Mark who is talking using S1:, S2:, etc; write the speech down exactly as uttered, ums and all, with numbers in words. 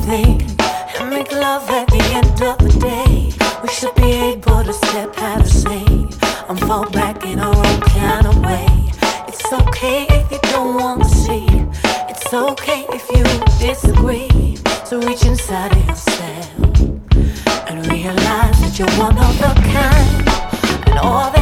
S1: everything and make love at the end of the day. We should be able to step out of sync and fall back in our own kind of way. It's okay if you don't want to see. It's okay if you disagree. So reach inside of yourself and realize that you're one of a kind, and all that